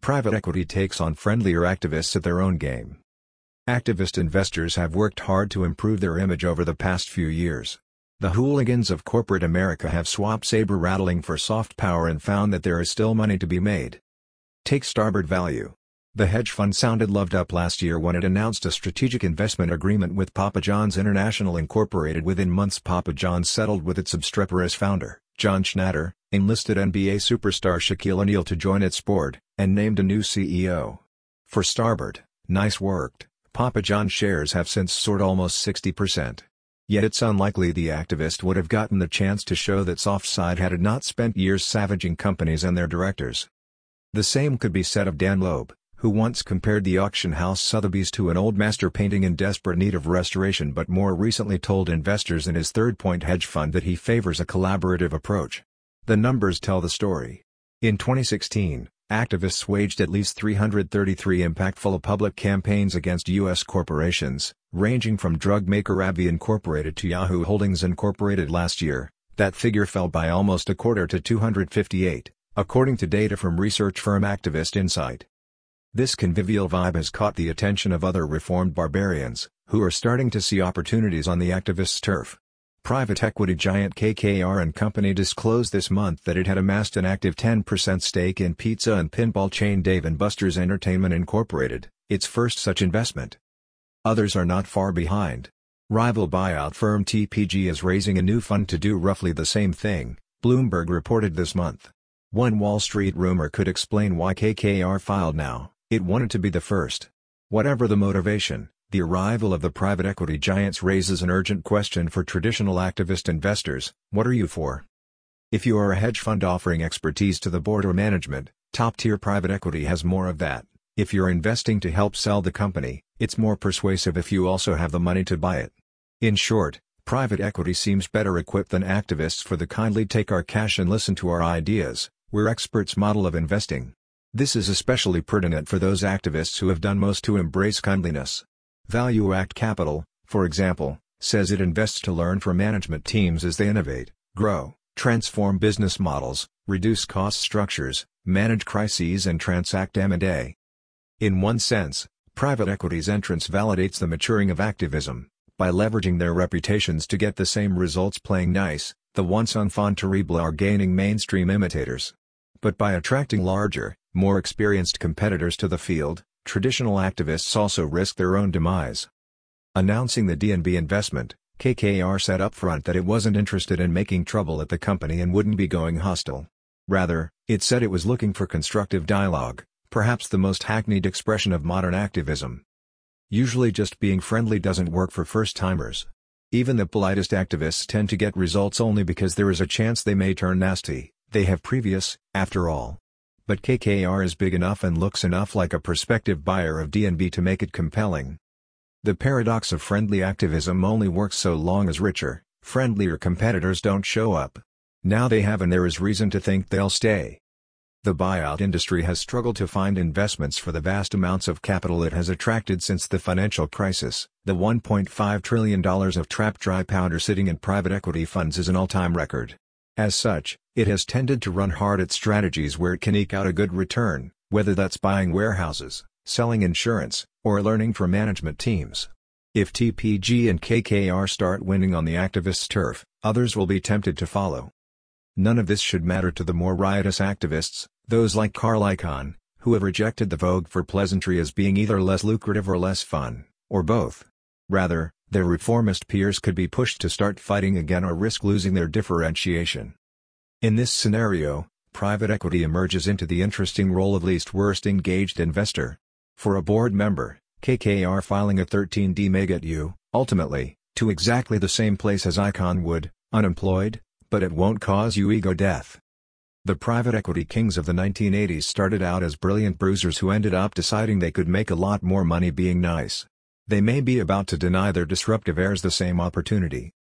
Private equity takes on friendlier activists at their own game. Activist investors have worked hard to improve their image over the past few years. The hooligans of corporate America have swapped saber-rattling for soft power and found that there is still money to be made. Take Starboard Value. The hedge fund sounded loved up last year when it announced a strategic investment agreement with Papa John's International Incorporated. Within months, Papa John's settled with its obstreperous founder, John Schnatter, enlisted NBA superstar Shaquille O'Neal to join its board, and named a new CEO. For Starboard, nice worked, Papa John's shares have since soared almost 60%. Yet it's unlikely the activist would have gotten the chance to show that soft side had it not spent years savaging companies and their directors. The same could be said of Dan Loeb, who once compared the auction house Sotheby's to an old master painting in desperate need of restoration, but more recently told investors in his Third Point hedge fund that he favors a collaborative approach. The numbers tell the story. In 2016, activists waged at least 333 impactful public campaigns against U.S. corporations, ranging from drug maker AbbVie Incorporated to Yahoo Holdings Incorporated. Last year, that figure fell by almost a quarter to 258, according to data from research firm Activist Insight. This convivial vibe has caught the attention of other reformed barbarians, who are starting to see opportunities on the activists' turf. Private equity giant KKR & Company disclosed this month that it had amassed an active 10% stake in pizza and pinball chain Dave & Buster's Entertainment Incorporated, its first such investment. Others are not far behind. Rival buyout firm TPG is raising a new fund to do roughly the same thing, Bloomberg reported this month. One Wall Street rumor could explain why KKR filed now: it wanted to be the first. Whatever the motivation, the arrival of the private equity giants raises an urgent question for traditional activist investors: what are you for? If you are a hedge fund offering expertise to the board or management, top-tier private equity has more of that. If you're investing to help sell the company, it's more persuasive if you also have the money to buy it. In short, private equity seems better equipped than activists for the kindly take our cash and listen to our ideas, we're experts model of investing. This is especially pertinent for those activists who have done most to embrace kindliness. Value Act Capital, for example, says it invests to learn from management teams as they innovate, grow, transform business models, reduce cost structures, manage crises and transact M&A. In one sense, private equity's entrance validates the maturing of activism. By leveraging their reputations to get the same results playing nice, the once enfant terrible are gaining mainstream imitators. But by attracting larger, more experienced competitors to the field, traditional activists also risk their own demise. Announcing the D&B investment, KKR said upfront that it wasn't interested in making trouble at the company and wouldn't be going hostile. Rather, it said it was looking for constructive dialogue, perhaps the most hackneyed expression of modern activism. Usually just being friendly doesn't work for first-timers. Even the politest activists tend to get results only because there is a chance they may turn nasty. They have previous, after all. But KKR is big enough and looks enough like a prospective buyer of D&B to make it compelling. The paradox of friendly activism only works so long as richer, friendlier competitors don't show up. Now they have, and there is reason to think they'll stay. The buyout industry has struggled to find investments for the vast amounts of capital it has attracted since the financial crisis. The $1.5 trillion of trapped dry powder sitting in private equity funds is an all-time record. As such, it has tended to run hard at strategies where it can eke out a good return, whether that's buying warehouses, selling insurance, or learning from management teams. If TPG and KKR start winning on the activists' turf, others will be tempted to follow. None of this should matter to the more riotous activists, those like Carl Icahn, who have rejected the vogue for pleasantry as being either less lucrative or less fun, or both. Rather, their reformist peers could be pushed to start fighting again or risk losing their differentiation. In this scenario, private equity emerges into the interesting role of least worst engaged investor. For a board member, KKR filing a 13D may get you, ultimately, to exactly the same place as Icahn would, unemployed, but it won't cause you ego death. The private equity kings of the 1980s started out as brilliant bruisers who ended up deciding they could make a lot more money being nice. They may be about to deny their disruptive heirs the same opportunity.